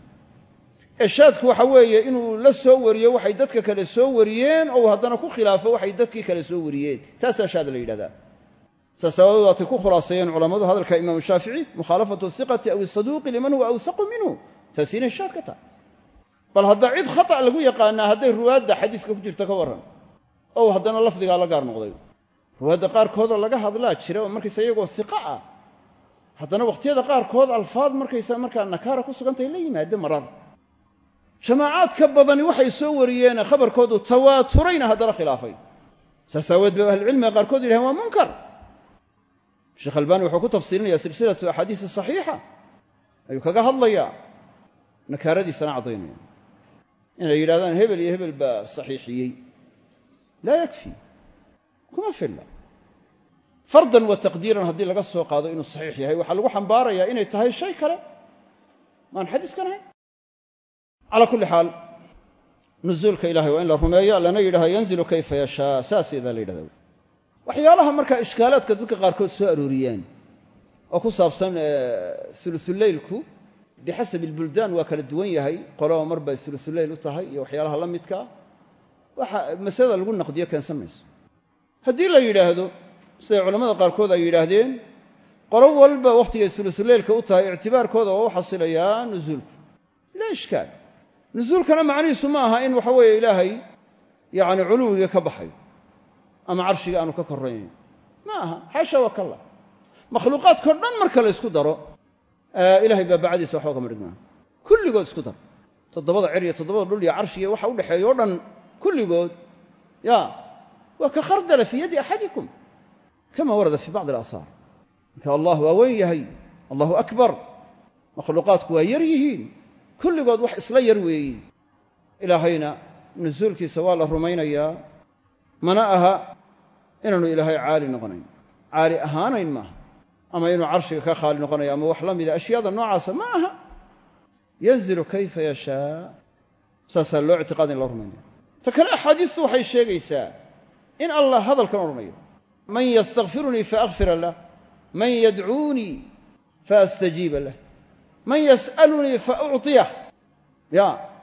ee shaadku waxa weeye inuu la soo wariyo waxay dadka kale soo wariyeen oo haddana ku khilaafo waxay dadkii kale soo wariyeen taasaa shaad la yidhahdaa saas aawadeed waatay ku khulaaseeyeen culammadu hadalka imaamu shaafici mukhaalafatu thiqati aw saduuqi liman huwa awsaqu minhu taasi inay shaad ka tahay bal haddaa cid khata lagu yaqaanaa hadday ruwaadda xadiiska ku jirta ka warran oo haddana lafdigaa la gaar noqday ruwaadda qaarkoodoo laga hadlaa jira oo markaysa iyagoo hiqa ah haddana wakhtiyada qaarkood alfaad markaysa markaa nakaara ku sugantahay la yimaade marar jamaacaad ka badani waxay soo wariyeen khabarkoodu tawaaturayna haddana khilaafay saas aaweed bay ahlucilmiga qaarkood yidhahen waa munkar sheekh albaani wuxuu ku tafsiilinayaa silsilatu axaadiis saxiixa ayuu kaga hadlayaa nakaaradiisana caddaynaya inay yidhahdaan hebel iyo hebel baa saxiixiyey laa yakfi kuma filla fardan wa taqdiiran haddii laga soo qaado inuu saxiix yahay waxaa lagu xambaarayaa inay tahay shay kale maan xadiiskan ahayn calaa kulli xaal nuzuulka ilahay waa in la rumeeyo lana yidhaha yanzilu kayfa yashaa saasidaa la yidhahda waxyaalaha markaa ishkaalaadka dadka qaarkood soo arooriyaan oo ku saabsan ulusuleylku bixasabi albuldaan waa kala duwan yahay qolaba mar bay ulusuleyl u tahay iyo waxyaalaha la midkaa waxa masalada lagu naqdiyo keensan mayso haddii la yidhaahdo siday culamada qaarkood ay yidhaahdeen qolo walba wakhtigay ulusuleylka u tahay ictibaarkooda waa u xasilayaa nuzuulku laa ishkaal nuzuulkana macnihiisu ma aha in waxa weeye ilaahay yacni culuwiga ka baxayo ama carshiga aanu ka korraynayn ma aha xaasha wa kalla makhluuqaadkao dhan marka la ysku daro ilahay baabacadiisa waxba kama dhigmaan kulligood isku dar toddobada cer iyo toddobada dhul iyo carshiga waxa u dhexeeya o dhan kulligood ya waa ka khardala fii yaddi axadikum kama warada fii bacdi alasaar marka allah waa weyn yahay allahu akbar makhluuqaadku waa yar yihiin kulligood wax isla yar weeyi ilaahayna nusuulkiisa waa la rumaynayaa mana aha inaanu ilaahay caali noqonayn caali ahaanayn maaha ama inuu carshiga ka khaali noqonayo ama wax la mida ashyaada noocaasa ma aha yanzilu kayfa yashaa saasaa loo ictiqaada in loo rumaynaya ta kale axaadiistu waxay sheegaysaa in allah hadalkan odhanayo man yastakfirunii faakfira lah man yadcuunii faastajiiba lah man yas'alunii faucطiyah ya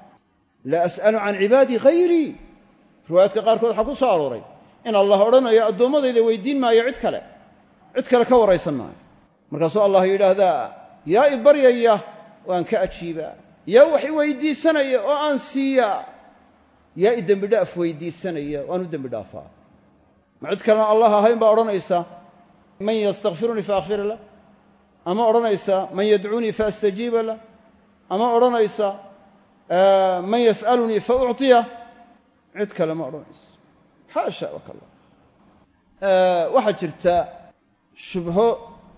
laa as'alu can cibaadii hayrii riwaayaadka qaarkood waxaa ku soo arooray in allah odhanayo addoommadayda weydiin maayo cid kale cid kale ka waraysan maayo markaasuu allah yidhaahdaa yaa i baryaya waan ka ajiibaa yaa wax i weydiisanaya oo aan siiyaa yaa i dembi dhaaf weydiisanaya waan u dembi dhaafaa ma cid kalena allah ahayn baa odhanaysa man yastakfirunii faakfira lah ama odhanaysa man yadcuunii faastajiiba lah ama odhanaysa man yas'alunii faucطiyah cid kale ma odhanayso xaasha wa kalla waxaa jirta shubho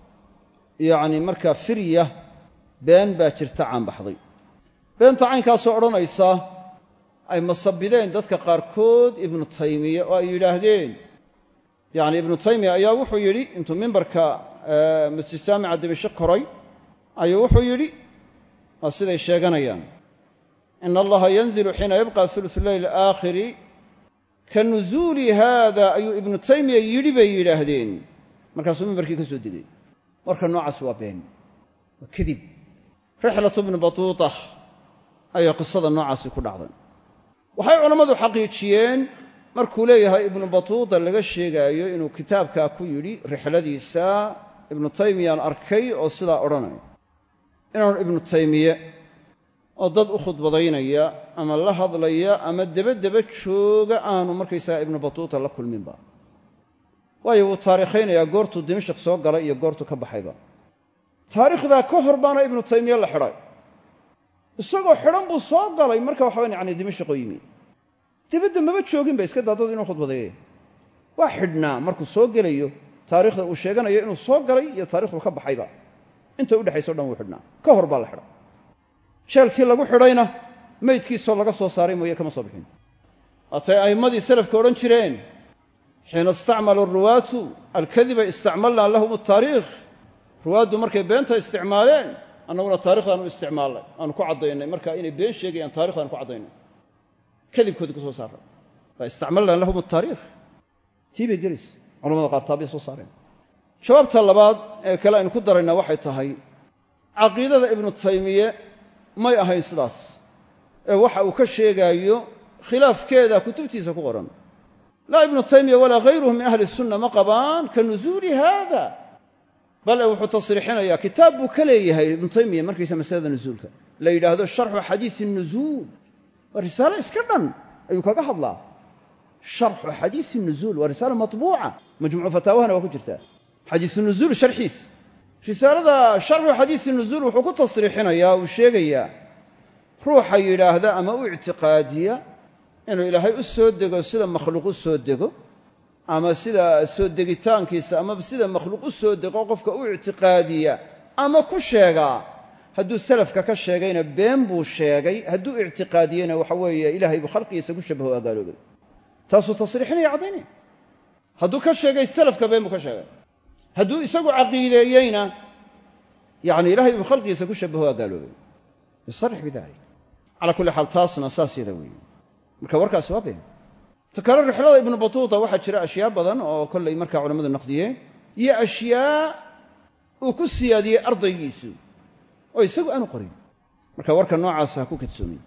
yacni markaa firya been baa jirta caanbaxday beenta caynkaasoo odhanaysa ay masabideen dadka qaarkood ibnu taymiya oo ay yidhaahdeen yacni ibnu taymiya ayaa wuxuu yidhi intuu mimbarka masjid jaamica dimashq koray ayuu wuxuu yidhi waa siday sheeganayaan ina allaha yanzilu xiina yabqa ulusu leyl aakhiri ka nuzuuli haada ayuu ibnu taymiya yidhi bay yidhaahdeen markaasuu mimbarkii ka soo degay warka noocaas waa been waa kadib rixlatu ibnu batuuta ayaa qisada noocaasi ku dhacday waxay culammadu xaqiijiyeen markuu leeyahay ibnu batuuta laga sheegaayo inuu kitaabkaa ku yidhi rixladiisa ibnu taymiyaan arkay oo sidaa odhanaya inaanu ibnu taymiye oo dad u khudbadaynaya ama la hadlaya ama debadeba jooga aanu markaysaga ibnu batuuta la kulminba waayo wuu taarikhaynayaa goortuu dimashq soo galay iyo goortuu ka baxayba taariikhdaa ka hor baana ibnu taymiye la xidhay isagoo xidhan buu soo galay marka waxaban yani dimashqoo yimi dibadda maba jooginba iska daa dad inuu khudbadeeye waa xidhnaa markuu soo gelayo taariikhda uu sheeganayo inuu soo galay iyo taarikhdu ka baxayba inta u dhexayso o dhan wuu xidhnaa ka hor baa la xidhay jeelkii lagu xidhayna maydkiisoo laga soo saaray mooye kama soo bixin atay aymadii salafka odhan jireen xiina istacmala aruwaatu alkadiba istacmalnaa lahum ataariikh ruwaaddu markay beenta isticmaaleen annaguna taarikhdaanu isticmaalnay aanu ku caddaynay marka inay been sheegayaan taarikhdaanu ku caddaynay kadibkoodii ku soo saaray fa istacmalnaa lahum ataariikh tii bay gelaysa culamada qaar taabay soo saareen jawaabta labaad ee kale aynu ku daraynaa waxay tahay caqiidada ibnu taymiye may ahayn sidaas ee waxa uu ka sheegaayo khilaafkeeda kutubtiisa ku qoran laa ibnu taymiya walaa hayruhu min ahli sunna ma qabaan ka nusuuli haada bal wuxuu tasriixinayaa kitaab buu ka leeyahay ibnu taymiya markiisa masalada nusuulka la yidhaahdo sharxu xadiisi nuzuul waa risaalo iska dhan ayuu kaga hadlaa sharxu xadiisi nuzuul waa risaalo matbuuca majmuucu fataawahana waa ku jirtaa xadiisu nuzuul sharxiis risaalada sharxu xadiisi nuzuul wuxuu ku tasriixinayaa uu sheegayaa ruuxa yidhaahda ama u ictiqaadiya inuu ilaahay u soo dego sida makhluuq u soo dego ama sida soo degitaankiisa ama sida makhluuq u soo dego qofka u ictiqaadiya ama ku sheegaa hadduu salafka ka sheegayna been buu sheegay hadduu ictiqaadiyena waxa weeye ilaahay buu khalqigiisa ku shabaho agaaloobay taasuu tasriixinaya caddaynaya hadduu ka sheegay salafka been buu ka sheegay hadduu isagu caqiideeyeyna yacni ilaahay buu khalqigiisa ku shabaho agaaloobay yusarix bidalik calaa kulli xaal taasna saas yada weeye marka warkaasi waa been ta kale rixlada ibnu batuuta waxaa jira ashyaa badan oo kollay markaa culammadu naqdiyeen iyo ashyaa uu ku siyaadiyey ardaygiisu oo isagu aanu qorin marka warka noocaasa ha ku kadsoomin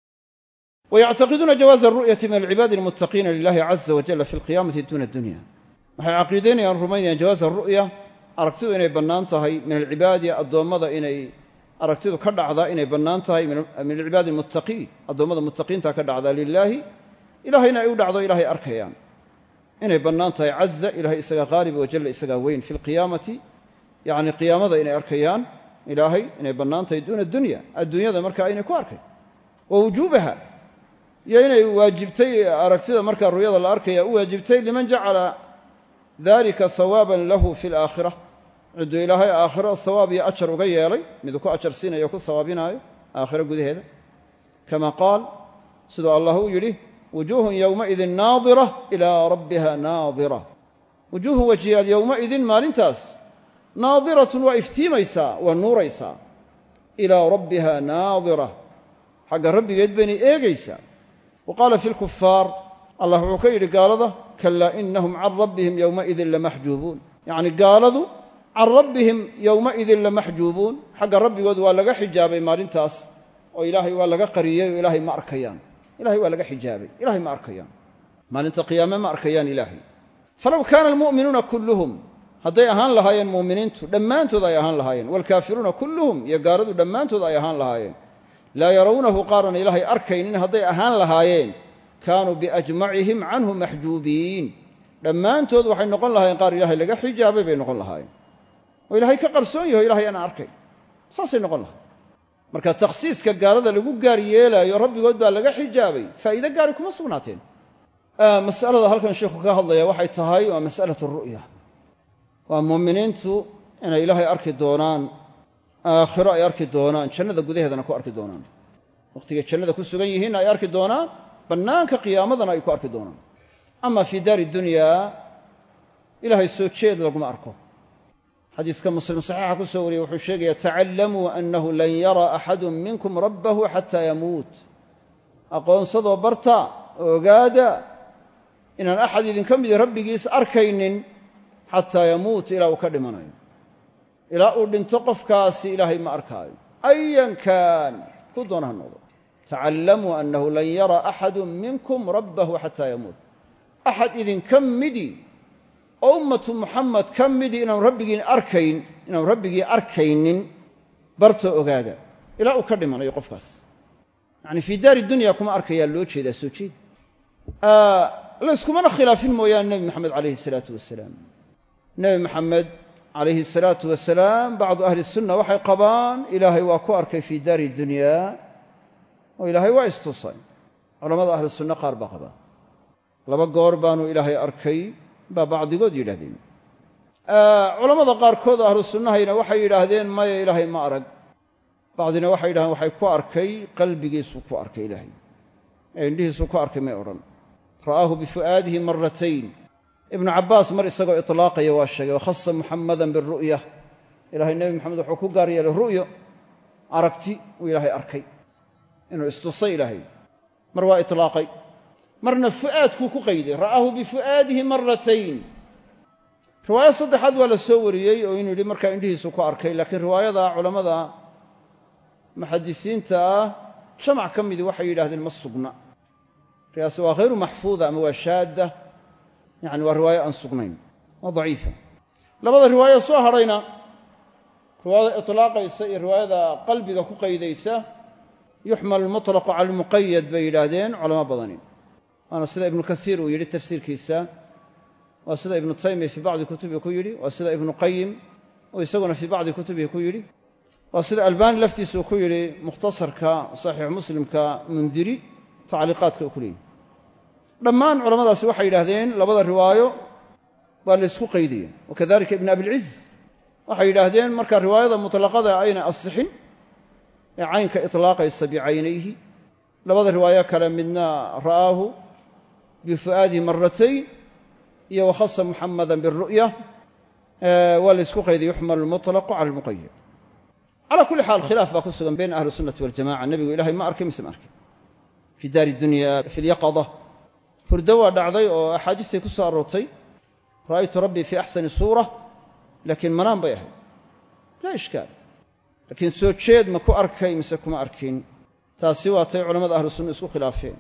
wayactaqiduuna jawaaza aru'yati min alcibaadi almuttaqiina lilahi caza wajalla fi alqiyaamati duuna addunya waxay caqiidaynayaan rumaynayaan jawaaza aru'ya aragtidu inay bannaan tahay min alcibaadi addoommada inay aragtidu ka dhacda inay bannaan tahay min alcibaadi almuttaqiin addoommada muttaqiinta ka dhacda lilaahi ilahayna ay u dhacdo ilaahay arkayaan inay bannaan tahay caza ilahay isagaa qaalib wajalla isagaa weyn fi lqiyaamati yacni qiyaamada inay arkayaan ilaahay inay bannaan tahay duuna dunya adduunyada markaa inay ku arkay wa wujuubaha iyo inay waajibtay aragtida markaa ru'yada la arkaya u waajibtay liman jacala dalika sawaaban lahu fi alaakhira cidduu ilaahay aakhiro sawaab iyo ajar uga yeelay miduu ku ajar siinayo ku sawaabinaayo aakhiro gudaheeda kama qaal siduu allah uu yidhi wujuuhun yowmaidin naadira ilaa rabbiha naadira wujuuhu wajiyaal yowmaidin maalintaas naadiratun waa iftiimaysaa waa nuuraysaa ilaa rabbiha naadira xagga rabbigeed baynay eegaysaa wa qaala fi lkufaar allah wuxuu ka yidhi gaalada kalaa inahum can rabbihim yowmaidin lamaxjuubuun yacni gaaladu can rabbihim yowmaidin lamaxjuubuun xagga rabbigood waa laga xijaabay maalintaas oo ilaahay waa laga qariyey oo ilaahay ma arkayaan ilahay waa laga xijaabay ilahay ma arkayaan maalinta qiyaame ma arkayaan ilaahay falow kaana almu'minuuna kulluhum hadday ahaan lahaayeen mu'miniintu dhammaantood ay ahaan lahaayeen waalkaafiruuna kulluhum iyo gaaladu dhammaantood ay ahaan lahaayeen laa yarawnahu qaaran ilaahay arkaynin hadday ahaan lahaayeen kaanuu biajmacihim canhu maxjuubiin dhammaantood waxay noqon lahaayeen qaar ilaahay laga xijaabay bay noqon lahaayeen oo ilaahay ka qarsoon yaho ilahay aan arkay saasay noqon lahay marka takhsiiska gaalada lagu gaar yeelaayo rabbigood baa laga xijaabay faa'iide gaari kuma sugnaateen mas'alada halkan sheikhu ka hadlaya waxay tahay waa mas'alatu ru'ya waa muuminiintu inay ilaahay arki doonaan aakhiro ay arki doonaan jannada gudaheedana ku arki doonaan wakhtigay jannada ku sugan yihiinna ay arki doonaan bannaanka qiyaamadana ay ku arki doonaan ama fii daari dunyaa ilaahay soo jeed laguma arko xadiiska muslim saxiixa ku soo wariyey wuxuu sheegaya tacallamuu annahu lan yara axadu minkum rabbahu xataa yamuut aqoonsadoo barta ogaada inaan axad idinka midi rabbigiis arkaynin xataa yamuut ilaa uu ka dhimanayo ilaa uu dhinto qofkaasi ilaahay ma arkaayo ayan kaan ku doona ha noqdo tacallamuu annahu lan yara axadu minkum rabbahu xataa yamuut axad idinka midi oo ummatu muxamed ka midi inaanu rabbigii arkayn inaanu rabbigii arkaynin bartoo ogaada ilaa uu ka dhimanayo qofkaas yacni fii daari dunya kuma arkayaa loo jeedaa soo jeed layskumana khilaafin mooyaane nebi moxamed calayhi salaatu wasalaam nebi moxamed calayhi salaatu wasalaam bacdu ahli sunna waxay qabaan ilaahay waa ku arkay fii daari dunyaa oo ilaahay waa istusay culamada ahlu sunna qaar baa qabaa laba goor baanu ilaahay arkay baa bacdigood yidhahdeen culammada qaarkood ahlu sunnahayna waxay yidhaahdeen maya ilaahay ma arag bacdina waxay yidhahdeen waxay ku arkay qalbigiisuu ku arkay ilaahay ee indhihiisuu ku arkay may odhan ra'aahu bifu'aadihi maratayn ibnu cabbaas mar isagoo itlaaqaya waa sheegay wakhasa muxammadan biru'ya ilaahay nebi moxamed wuxuu ku gaar yeelay ru'yo aragti uu ilaahay arkay inuu istusay ilaahay mar waa itlaaqay marna fu'aadkuu ku qayday ra'aahu bifu'aadihi maratayn riwaayad saddexaad waa la soo wariyey oo inuu yidhi markaa indhihiisu ku arkay laakiin riwaayada culammada muxadisiinta ah jamac ka midii waxay yidhahdeen ma sugna riyaas waa hayru maxfuuda ama waa shaadda yacni waa riwaayo aan sugnayn waa daciifa labada riwaayo soo hadhayna riwaayada itlaaqaysa iyo riwaayada qalbiga ku qaydaysa yuxmal almutlaqu cala almuqayad bay yidhaahdeen culamo badani waana sida ibnu kasiir uu yidhi tafsiirkiisa waa sida ibnu taymiya fii bacdi kutubihi ku yidhi waa sida ibnu qayim oo isaguna fii bacdi kutubihi ku yidhi waa sida albani laftiisa uu ku yidhi mukhtasarka saxiix muslimka mundiri tacliiqaadka uu ku leeyahy dhammaan culammadaasi waxay yidhaahdeen labada riwaayo waa la ysku qaydaya wakadalika ibn abilciz waxay yidhaahdeen marka riwaayada mutlaqada ayna asixin ee caynka itlaaqaysa bicaynayhi labada riwaayo kale midna ra'aahu bifu'aadihi maratayn iyo wakhasa muxammadan biru'ya waa la ysku qayday yuxmal almutlaqu cala almuqayad calaa kulli xaal khilaaf baa ku sugan bayna ahli sunnati waljamaca nebigu ilahay ma arkay mise ma arkay fii daari dunya fi lyaqada hurdo waa dhacday oo axaadiistay ku soo aroortay ra'aytu rabbii fii axsani suura laakiin manaan bay ahayd laa ishkaal laakiin soo jeed ma ku arkay mise kuma arkin taasi waatay culammada ahlu sunna isku khilaafeen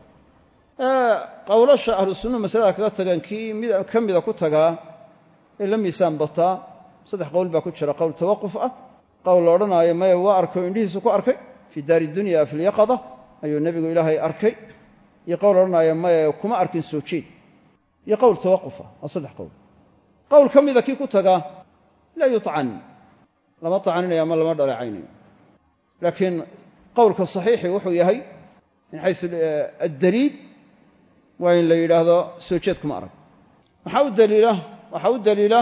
qowlasha ahlu sunnuhu masalada kaga tagaan kii mid ka mida ku tagaa ee la miisaan bataa saddex qowl baa ku jira qowl tawaquf ah qowl la odhanaayo maya waa arkay indhihiisu ku arkay fii daari dunya fi lyaqada ayuu nebigu ilaahay arkay iyo qowl odhanaayo maya kuma arkin soo jeed iyo qowl tawaquf ah waa saddex qowl qowl ka mida kii ku tagaa laa yuطcan lama طacaninayo ama lama dhaleecaynayo laakiin qowlka saxiixi wuxuu yahay min xaysu addaliil waa in la yidhaahdo soo jeed kuma arag maxaa u daliila waxaa u daliila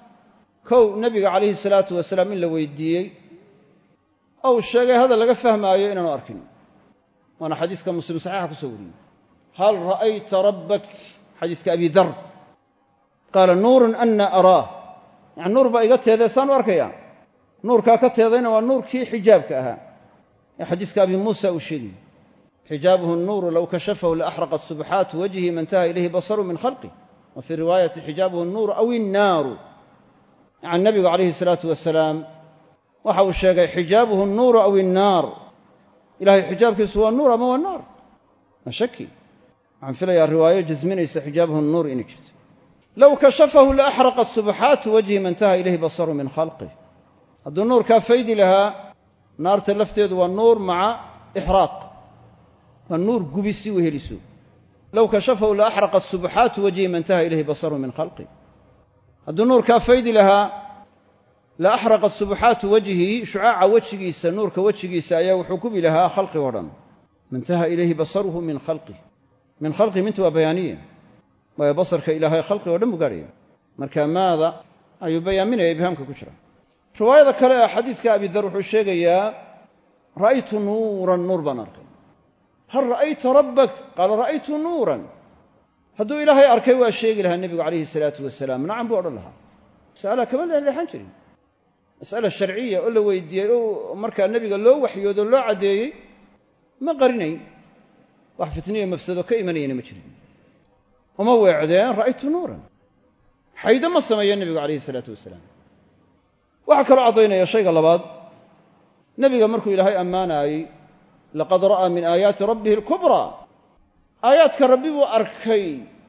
kow nebiga calayhi salaatu wasalaam in la weydiiyey oo uu sheegay hadal laga fahmaayo inaanu arkin waana xadiiska muslim saxiixa ku soo wariyey hal ra'ayta rabbak xadiiska abi dar qaala nuurun ana araah yani nuur baa iga teedee saan u arkaya nuurkaa ka teedayna waa nuurkii xijaabka ahaa ee xadiiska abi muusa uu sheegayey xijaabuhu nuuru low kashafahu laaxraqat subxaatu wajhi ma intaha ilayhi basaru min khalqih wa fii riwaayati xijaabuhu nuuru aw innaaru yani nabigu calayhi salaatu wasalaam waxa uu sheegay xijaabuhu nuuru aw innaar ilahay xijaabkiisu waa nuur ama waa naar ma shaki waxaan filayaa riwaayo jasminaysa xijaabuhu nuur inay jirto low kashafahu laaxraqat subxaatu wajhi ma intaha ilayhi basaru min khalqih hadduu nuurkaa faydi lahaa naarta lafteedu waa nuur maca ixraaq waa nuur gubi si weheliso low kashafahu laaxraqat subxaatu wajhi ma intaha ilayhi basaru min khalqih hadduu nuurkaa faydi lahaa la axraqat subxaatu wajhi shucaaca wejigiisa nuurka wejigiisa ayaa wuxuu gubi lahaa khalqig o dhan mantaha ilayhi basaruhu min khalqih min khalqih mintu waa bayaaniya waayo basarka ilaahay khalqig o dhan buu gaadhaya marka maada ayuu bayaaminaya ibhaamka ku jira riwaayada kale ee xadiiska abidar wuxuu sheegayaa ra'aytu nuuran nuur baan arkay hal ra'ayta rabbak qaala ra'aytu nuuran hadduu ilaahay arkay waa sheegi lahaa nebigu calayhi salaatu wasalaam nacam buu odhan lahaa mas'ala kama leexleexan jirin mas'ala sharciya oo la weydiiyey oo markaa nebiga loo waxyoodo loo caddeeyey ma qarinayn wax fitniyo mafsado ka imanayana ma jirin uma weecdeen ra'aytu nuuran xaydo ma sameeya nebigu calayhi salaatu wasalaam waxaa kaloo caddaynaya shayga labaad nebiga markuu ilaahay ammaanaayey laqad ra'aa min aayaati rabbihi alkubraa aayaadka rabbi buu arkay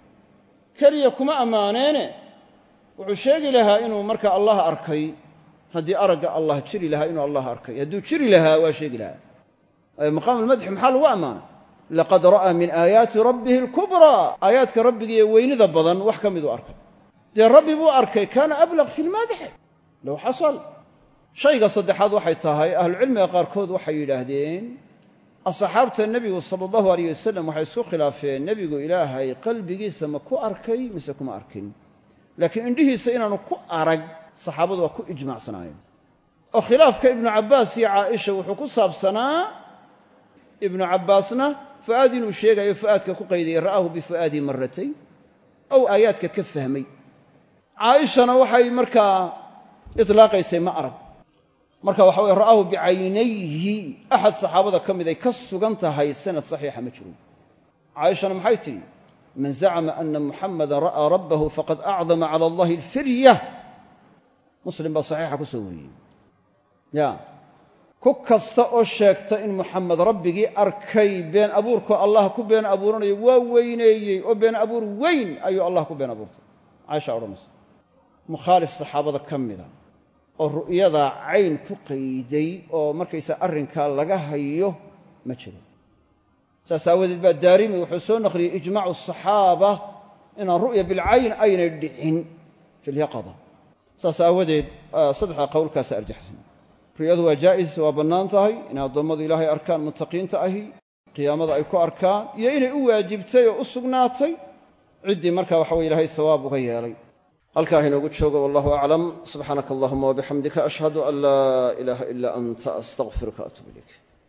keliya kuma ammaaneene wuxuu sheegi lahaa inuu markaa allah arkay haddii aragga allah jiri lahaa inuu allah arkay hadduu jiri lahaa waa sheegi lahaa waayo maqaam almadxi maxaa lagu ammaanay laqad ra'aa min aayaati rabbihi alkubraa aayaadka rabbigiiyo weynida badan wax ka miduu arkay dee rabbi buu arkay kaana ablaq fi lmadxi low xasal shayga saddexaad waxay tahay ahlucilmiga qaarkood waxay yidhaahdeen asxaabta nebigu sala allahu alayh wasalam waxay isku khilaafeen nebigu ilaahay qalbigiisa ma ku arkay mise kuma arkin laakiin indhihiisa inaanu ku arag saxaabadu waa ku ijmacsanaayeen oo khilaafka ibnu cabbaas iyo caaisha wuxuu ku saabsanaa ibnu cabbaasna fu'aad inuu sheegayo fu'aadka ku qaydaya ra'aahu bifu'aadihi marratayn ow aayaadka ka fahmay caaishana waxay markaa itlaaqaysay ma arag marka waxa weye ra'aahu bicaynayhi axad saxaabada ka mid ay ka sugan tahay sanad saxiixa ma jiro caaishana maxay tidhi man zacama ana muxamadan ra'aa rabbahu faqad acdama cala allahi alfirya muslim baa saxiixa ku soo wariyey ya ku kasta oo sheegta in muxamed rabbigii arkay been abuurkoo allah ku been abuuranayo waa weyneeyey oo been abuur weyn ayuu allah ku been abuurtay caaisha odhanaysa mukhaalif saxaabada ka mida oo ru'yadaa cayn ku qayday oo markaysa arrinkaa laga hayo ma jiro saas aawadeed baa daarimi wuxuu soo naqliyey ijmaacu asaxaaba inaan ru'ya bilcayn aynay dhicin fi lyaqada saas aawadeed saddexda qowlkaasa arjaxsan ru'yadu waa jaa'is waa bannaan tahay inay addoommadu ilaahay arkaan muttaqiinta ahi qiyaamada ay ku arkaan iyo inay u waajibtay oo u sugnaatay ciddii markaa waxa weye ilahay sawaab uga yeelay halkaa inoogu joogo wallahu aclam subxaanaka allahuma wabixamdika ashhadu an laa ilaaha ilaa anta astaqfiruka atuub ilayk